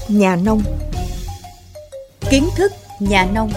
nhà nông. Kiến thức nhà nông.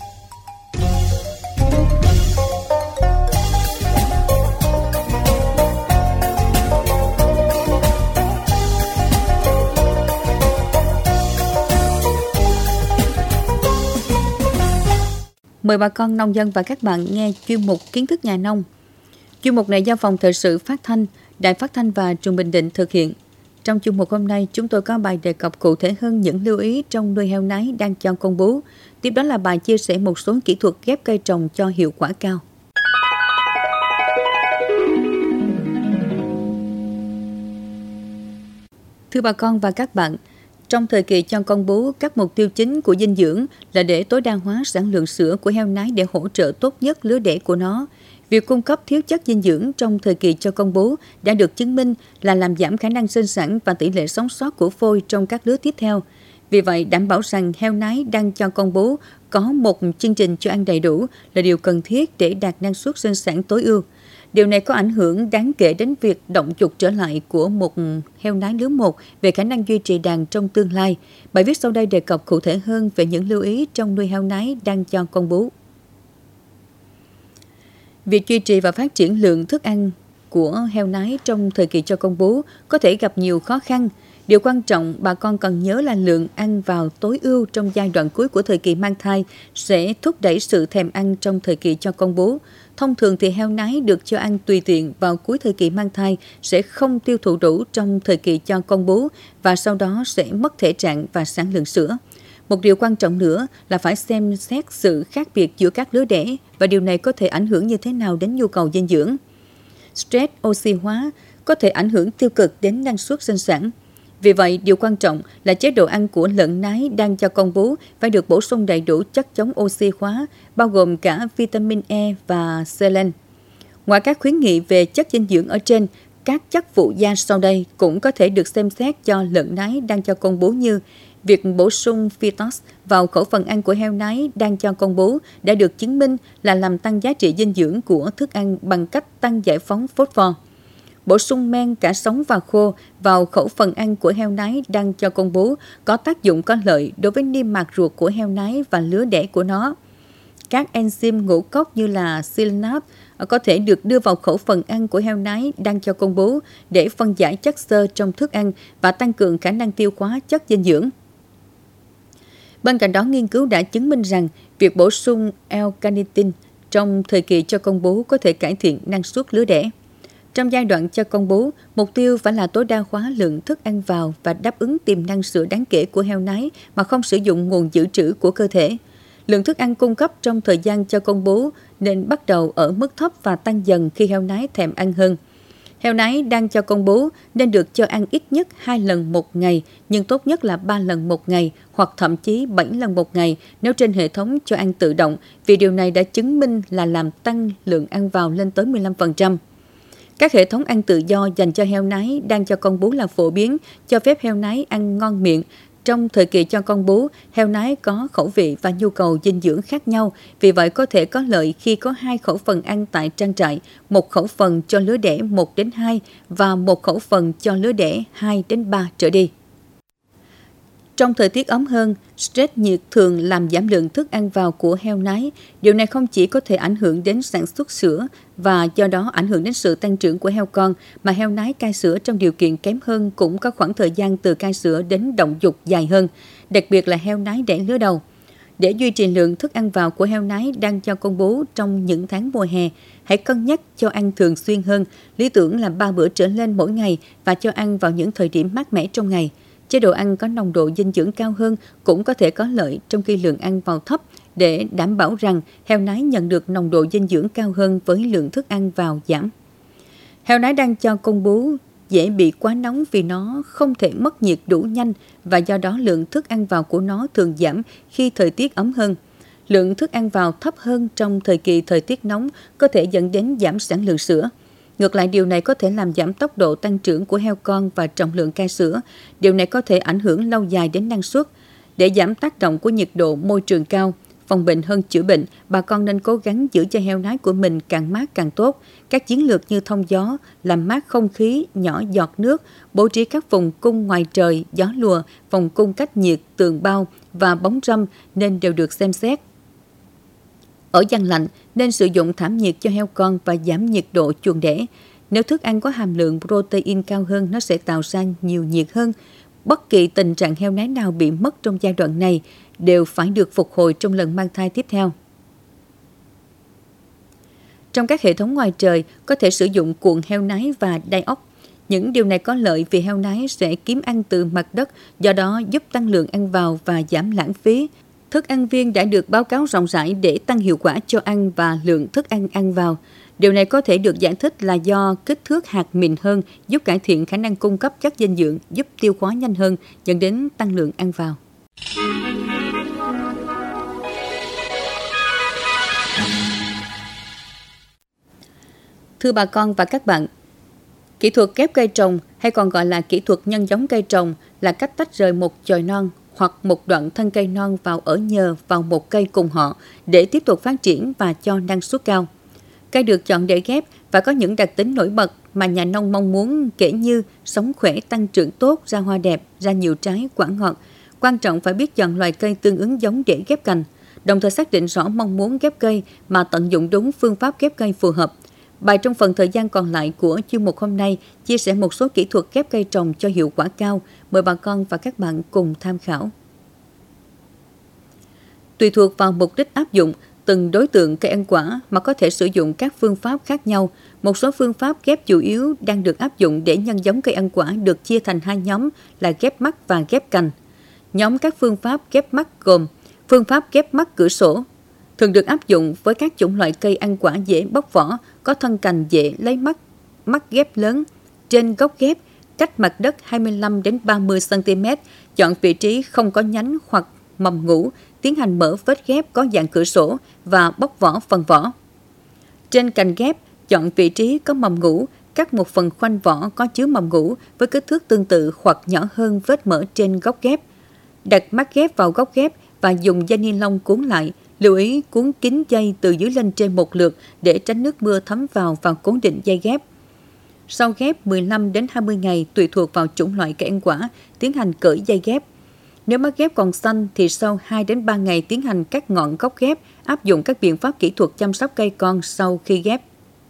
Mời bà con nông dân và các bạn nghe chuyên mục Kiến thức nhà nông. Chuyên mục này do Phòng Thời sự Phát thanh, Đài Phát thanh và Truyền hình Bình Định thực hiện. Trong chuyên mục hôm nay, chúng tôi có bài đề cập cụ thể hơn những lưu ý trong nuôi heo nái đang cho con bú. Tiếp đó là bài chia sẻ một số kỹ thuật ghép cây trồng cho hiệu quả cao. Thưa bà con và các bạn, trong thời kỳ cho con bú, các mục tiêu chính của dinh dưỡng là để tối đa hóa sản lượng sữa của heo nái để hỗ trợ tốt nhất lứa đẻ của nó. Việc cung cấp thiếu chất dinh dưỡng trong thời kỳ cho con bú đã được chứng minh là làm giảm khả năng sinh sản và tỷ lệ sống sót của phôi trong các lứa tiếp theo. Vì vậy, đảm bảo rằng heo nái đang cho con bú có một chương trình cho ăn đầy đủ là điều cần thiết để đạt năng suất sinh sản tối ưu. Điều này có ảnh hưởng đáng kể đến việc động dục trở lại của một heo nái lứa 1 về khả năng duy trì đàn trong tương lai. Bài viết sau đây đề cập cụ thể hơn về những lưu ý trong nuôi heo nái đang cho con bú. Việc duy trì và phát triển lượng thức ăn của heo nái trong thời kỳ cho con bú có thể gặp nhiều khó khăn. Điều quan trọng bà con cần nhớ là lượng ăn vào tối ưu trong giai đoạn cuối của thời kỳ mang thai sẽ thúc đẩy sự thèm ăn trong thời kỳ cho con bú. Thông thường thì heo nái được cho ăn tùy tiện vào cuối thời kỳ mang thai sẽ không tiêu thụ đủ trong thời kỳ cho con bú và sau đó sẽ mất thể trạng và sản lượng sữa. Một điều quan trọng nữa là phải xem xét sự khác biệt giữa các lứa đẻ và điều này có thể ảnh hưởng như thế nào đến nhu cầu dinh dưỡng. Stress oxy hóa có thể ảnh hưởng tiêu cực đến năng suất sinh sản. Vì vậy, điều quan trọng là chế độ ăn của lợn nái đang cho con bú phải được bổ sung đầy đủ chất chống oxy hóa, bao gồm cả vitamin E và selen. Ngoài các khuyến nghị về chất dinh dưỡng ở trên, các chất phụ gia sau đây cũng có thể được xem xét cho lợn nái đang cho con bú như việc bổ sung phytos vào khẩu phần ăn của heo nái đang cho con bú đã được chứng minh là làm tăng giá trị dinh dưỡng của thức ăn bằng cách tăng giải phóng phosphor. Bổ sung men cả sống và khô vào khẩu phần ăn của heo nái đang cho con bú có tác dụng có lợi đối với niêm mạc ruột của heo nái và lứa đẻ của nó. Các enzyme ngũ cốc như là selenat có thể được đưa vào khẩu phần ăn của heo nái đang cho con bú để phân giải chất xơ trong thức ăn và tăng cường khả năng tiêu hóa chất dinh dưỡng. Bên cạnh đó, nghiên cứu đã chứng minh rằng việc bổ sung L-carnitin trong thời kỳ cho con bú có thể cải thiện năng suất lứa đẻ. Trong giai đoạn cho con bú, mục tiêu phải là tối đa hóa lượng thức ăn vào và đáp ứng tiềm năng sữa đáng kể của heo nái mà không sử dụng nguồn dự trữ của cơ thể. Lượng thức ăn cung cấp trong thời gian cho con bú nên bắt đầu ở mức thấp và tăng dần khi heo nái thèm ăn hơn. Heo nái đang cho con bú nên được cho ăn ít nhất 2 lần một ngày, nhưng tốt nhất là 3 lần một ngày hoặc thậm chí 7 lần một ngày nếu trên hệ thống cho ăn tự động, vì điều này đã chứng minh là làm tăng lượng ăn vào lên tới 15%. Các hệ thống ăn tự do dành cho heo nái đang cho con bú là phổ biến, cho phép heo nái ăn ngon miệng. Trong thời kỳ cho con bú, heo nái có khẩu vị và nhu cầu dinh dưỡng khác nhau, vì vậy có thể có lợi khi có 2 khẩu phần ăn tại trang trại, một khẩu phần cho lứa đẻ 1 đến 2 và một khẩu phần cho lứa đẻ 2 đến 3 trở đi. Trong thời tiết ấm hơn, stress nhiệt thường làm giảm lượng thức ăn vào của heo nái. Điều này không chỉ có thể ảnh hưởng đến sản xuất sữa và do đó ảnh hưởng đến sự tăng trưởng của heo con, mà heo nái cai sữa trong điều kiện kém hơn cũng có khoảng thời gian từ cai sữa đến động dục dài hơn, đặc biệt là heo nái đẻ lứa đầu. Để duy trì lượng thức ăn vào của heo nái đang cho con bú trong những tháng mùa hè, hãy cân nhắc cho ăn thường xuyên hơn, lý tưởng là 3 bữa trở lên mỗi ngày và cho ăn vào những thời điểm mát mẻ trong ngày. Chế độ ăn có nồng độ dinh dưỡng cao hơn cũng có thể có lợi trong khi lượng ăn vào thấp để đảm bảo rằng heo nái nhận được nồng độ dinh dưỡng cao hơn với lượng thức ăn vào giảm. Heo nái đang cho con bú dễ bị quá nóng vì nó không thể mất nhiệt đủ nhanh và do đó lượng thức ăn vào của nó thường giảm khi thời tiết ấm hơn. Lượng thức ăn vào thấp hơn trong thời kỳ thời tiết nóng có thể dẫn đến giảm sản lượng sữa. Ngược lại, điều này có thể làm giảm tốc độ tăng trưởng của heo con và trọng lượng cai sữa. Điều này có thể ảnh hưởng lâu dài đến năng suất. Để giảm tác động của nhiệt độ môi trường cao, phòng bệnh hơn chữa bệnh, bà con nên cố gắng giữ cho heo nái của mình càng mát càng tốt. Các chiến lược như thông gió, làm mát không khí, nhỏ giọt nước, bố trí các vùng cung ngoài trời, gió lùa, phòng cung cách nhiệt, tường bao và bóng râm nên đều được xem xét. Ở gian lạnh nên sử dụng thảm nhiệt cho heo con và giảm nhiệt độ chuồng đẻ. Nếu thức ăn có hàm lượng protein cao hơn, nó sẽ tạo ra nhiều nhiệt hơn. Bất kỳ tình trạng heo nái nào bị mất trong giai đoạn này đều phải được phục hồi trong lần mang thai tiếp theo. Trong các hệ thống ngoài trời, có thể sử dụng cuộn heo nái và đai ốc. Những điều này có lợi vì heo nái sẽ kiếm ăn từ mặt đất, do đó giúp tăng lượng ăn vào và giảm lãng phí. Thức ăn viên đã được báo cáo rộng rãi để tăng hiệu quả cho ăn và lượng thức ăn ăn vào. Điều này có thể được giải thích là do kích thước hạt mịn hơn, giúp cải thiện khả năng cung cấp chất dinh dưỡng, giúp tiêu hóa nhanh hơn, dẫn đến tăng lượng ăn vào. Thưa bà con và các bạn, kỹ thuật ghép cây trồng hay còn gọi là kỹ thuật nhân giống cây trồng là cách tách rời một chồi non hoặc một đoạn thân cây non vào ở nhờ vào một cây cùng họ để tiếp tục phát triển và cho năng suất cao. Cây được chọn để ghép và có những đặc tính nổi bật mà nhà nông mong muốn, kể như sống khỏe, tăng trưởng tốt, ra hoa đẹp, ra nhiều trái, quả ngọt. Quan trọng phải biết chọn loài cây tương ứng giống để ghép cành, đồng thời xác định rõ mong muốn ghép cây mà tận dụng đúng phương pháp ghép cây phù hợp. Bài trong phần thời gian còn lại của chuyên mục hôm nay chia sẻ một số kỹ thuật ghép cây trồng cho hiệu quả cao. Mời bà con và các bạn cùng tham khảo. Tùy thuộc vào mục đích áp dụng từng đối tượng cây ăn quả mà có thể sử dụng các phương pháp khác nhau. Một số phương pháp ghép chủ yếu đang được áp dụng để nhân giống cây ăn quả được chia thành hai nhóm là ghép mắt và ghép cành. Nhóm các phương pháp ghép mắt gồm phương pháp ghép mắt cửa sổ, thường được áp dụng với các chủng loại cây ăn quả dễ bóc vỏ, có thân cành dễ lấy mắt ghép lớn. Trên gốc ghép, cách mặt đất 25 đến 30 cm, chọn vị trí không có nhánh hoặc mầm ngũ, tiến hành mở vết ghép có dạng cửa sổ và bóc vỏ phần vỏ. Trên cành ghép, chọn vị trí có mầm ngũ, cắt một phần khoanh vỏ có chứa mầm ngũ với kích thước tương tự hoặc nhỏ hơn vết mở trên gốc ghép. Đặt mắt ghép vào gốc ghép và dùng dây ni lông cuốn lại. Lưu ý cuốn kín dây từ dưới lên trên một lượt để tránh nước mưa thấm vào và cố định dây ghép. Sau ghép 15 đến 20 ngày tùy thuộc vào chủng loại cây ăn quả, tiến hành cởi dây ghép. Nếu mắt ghép còn xanh thì sau 2 đến 3 ngày tiến hành cắt ngọn gốc ghép, áp dụng các biện pháp kỹ thuật chăm sóc cây con sau khi ghép.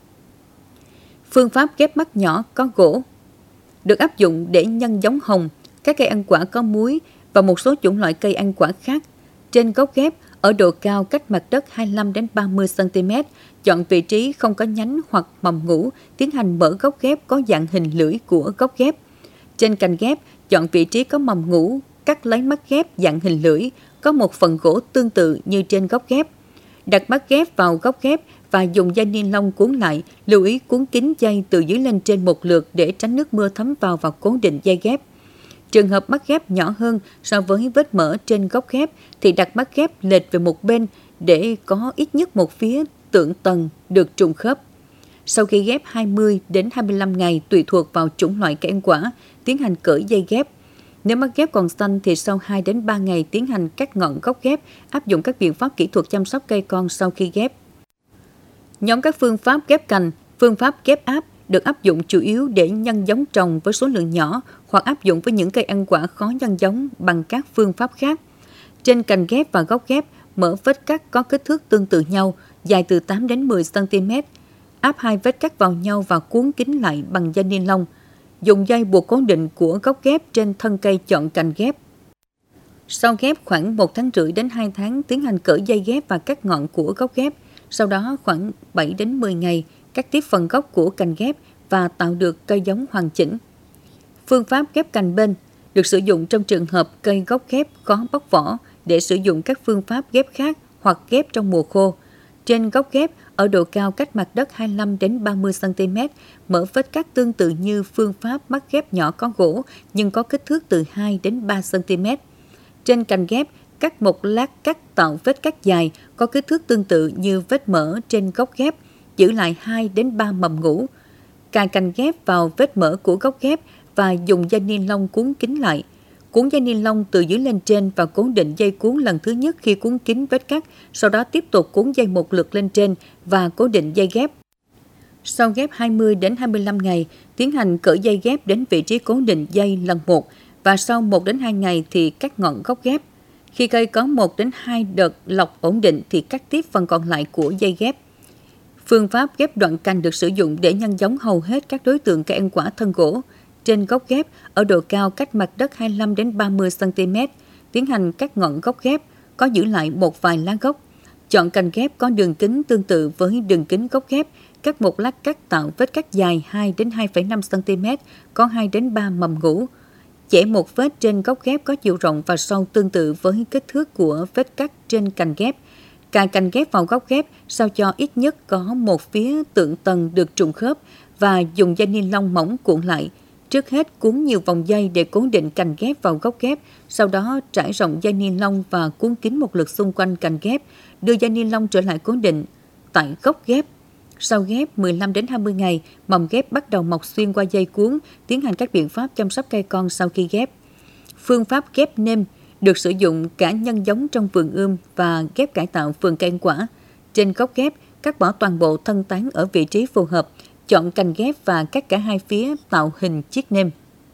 Phương pháp ghép mắt nhỏ có gỗ được áp dụng để nhân giống hồng, các cây ăn quả có múi và một số chủng loại cây ăn quả khác. Trên gốc ghép, ở độ cao cách mặt đất 25 đến 30 cm, chọn vị trí không có nhánh hoặc mầm ngũ, tiến hành mở gốc ghép có dạng hình lưỡi của gốc ghép. Trên cành ghép, chọn vị trí có mầm ngũ, cắt lấy mắt ghép dạng hình lưỡi, có một phần gỗ tương tự như trên gốc ghép. Đặt mắt ghép vào gốc ghép và dùng dây ni lông cuốn lại, lưu ý cuốn kín dây từ dưới lên trên một lượt để tránh nước mưa thấm vào và cố định dây ghép. Trường hợp mắt ghép nhỏ hơn so với vết mở trên gốc ghép thì đặt mắt ghép lệch về một bên để có ít nhất một phía tượng tầng được trùng khớp. Sau khi ghép 20 đến 25 ngày tùy thuộc vào chủng loại cây ăn quả, tiến hành cởi dây ghép. Nếu mắt ghép còn xanh thì sau 2 đến 3 ngày tiến hành cắt ngọn gốc ghép, áp dụng các biện pháp kỹ thuật chăm sóc cây con sau khi ghép. Nhóm các phương pháp ghép cành, phương pháp ghép áp được áp dụng chủ yếu để nhân giống trồng với số lượng nhỏ hoặc áp dụng với những cây ăn quả khó nhân giống bằng các phương pháp khác. Trên cành ghép và gốc ghép, mở vết cắt có kích thước tương tự nhau, dài từ 8 đến 10 cm. Áp hai vết cắt vào nhau và cuốn kín lại bằng dây ni lông. Dùng dây buộc cố định của gốc ghép trên thân cây chọn cành ghép. Sau ghép khoảng 1 tháng rưỡi đến 2 tháng tiến hành cởi dây ghép và cắt ngọn của gốc ghép. Sau đó khoảng 7 đến 10 ngày cắt tiếp phần gốc của cành ghép và tạo được cây giống hoàn chỉnh. Phương pháp ghép cành bên được sử dụng trong trường hợp cây gốc ghép có bóc vỏ để sử dụng các phương pháp ghép khác hoặc ghép trong mùa khô. Trên gốc ghép, ở độ cao cách mặt đất 25 đến 30 cm, mở vết cắt tương tự như phương pháp mắt ghép nhỏ có gỗ nhưng có kích thước từ 2 đến 3 cm. Trên cành ghép, cắt một lát cắt tạo vết cắt dài có kích thước tương tự như vết mở trên gốc ghép, giữ lại 2 đến 3 mầm ngũ. Cài cành ghép vào vết mở của gốc ghép và dùng dây ni lông cuốn kín lại. Cuốn dây ni lông từ dưới lên trên và cố định dây cuốn lần thứ nhất khi cuốn kín vết cắt, sau đó tiếp tục cuốn dây một lượt lên trên và cố định dây ghép. Sau ghép 20 đến 25 ngày, tiến hành cởi dây ghép đến vị trí cố định dây lần 1 và sau 1 đến 2 ngày thì cắt ngọn gốc ghép. Khi cây có 1 đến 2 đợt lọc ổn định thì cắt tiếp phần còn lại của dây ghép. Phương pháp ghép đoạn cành được sử dụng để nhân giống hầu hết các đối tượng cây ăn quả thân gỗ. Trên gốc ghép, ở độ cao cách mặt đất 25 đến 30 cm, tiến hành cắt ngọn gốc ghép, có giữ lại một vài lá gốc. Chọn cành ghép có đường kính tương tự với đường kính gốc ghép, cắt một lát cắt tạo vết cắt dài 2 đến 2,5 cm, có 2 đến 3 mầm ngũ. Chẻ một vết trên gốc ghép có chiều rộng và sâu tương tự với kích thước của vết cắt trên cành ghép. Cài cành ghép vào gốc ghép sao cho ít nhất có một phía tượng tầng được trùng khớp và dùng dây ni lông mỏng cuộn lại. Trước hết cuốn nhiều vòng dây để cố định cành ghép vào gốc ghép, sau đó trải rộng dây ni lông và cuốn kín một lượt xung quanh cành ghép, đưa dây ni lông trở lại cố định tại gốc ghép. Sau ghép 15 đến 20 ngày, mầm ghép bắt đầu mọc xuyên qua dây cuốn, tiến hành các biện pháp chăm sóc cây con sau khi ghép. Phương pháp ghép nêm được sử dụng cả nhân giống trong vườn ươm và ghép cải tạo vườn cây ăn quả. Trên gốc ghép, cắt bỏ toàn bộ thân tán ở vị trí phù hợp, chọn cành ghép và cắt cả hai phía tạo hình chiếc nêm.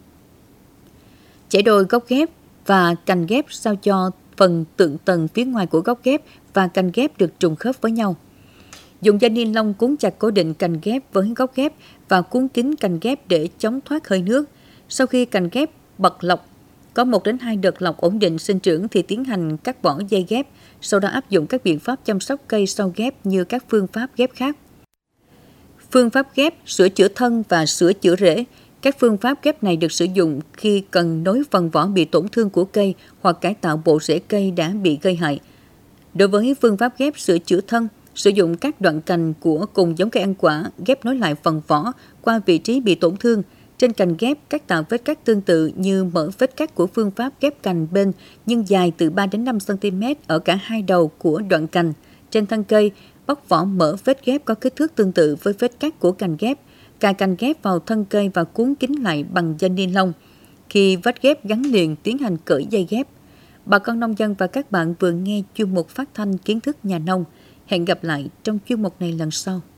Chẻ đôi gốc ghép và cành ghép sao cho phần tượng tầng phía ngoài của gốc ghép và cành ghép được trùng khớp với nhau. Dùng dây ni lông cuốn chặt cố định cành ghép với gốc ghép và cuốn kín cành ghép để chống thoát hơi nước. Sau khi cành ghép bật lọc, có 1 đến 2 đợt lọc ổn định sinh trưởng thì tiến hành cắt bỏ dây ghép, sau đó áp dụng các biện pháp chăm sóc cây sau ghép như các phương pháp ghép khác. Phương pháp ghép, sửa chữa thân và sửa chữa rễ. Các phương pháp ghép này được sử dụng khi cần nối phần vỏ bị tổn thương của cây hoặc cải tạo bộ rễ cây đã bị gây hại. Đối với phương pháp ghép sửa chữa thân, sử dụng các đoạn cành của cùng giống cây ăn quả ghép nối lại phần vỏ qua vị trí bị tổn thương. Trên cành ghép, cắt tạo vết cắt tương tự như mở vết cắt của phương pháp ghép cành bên nhưng dài từ 3 đến 5 cm ở cả hai đầu của đoạn cành. Trên thân cây, bóc vỏ mở vết ghép có kích thước tương tự với vết cắt của cành ghép. Cài cành ghép vào thân cây và cuốn kín lại bằng dây ni lông. Khi vết ghép gắn liền, tiến hành cởi dây ghép. Bà con nông dân và các bạn vừa nghe chuyên mục phát thanh kiến thức nhà nông. Hẹn gặp lại trong chuyên mục này lần sau.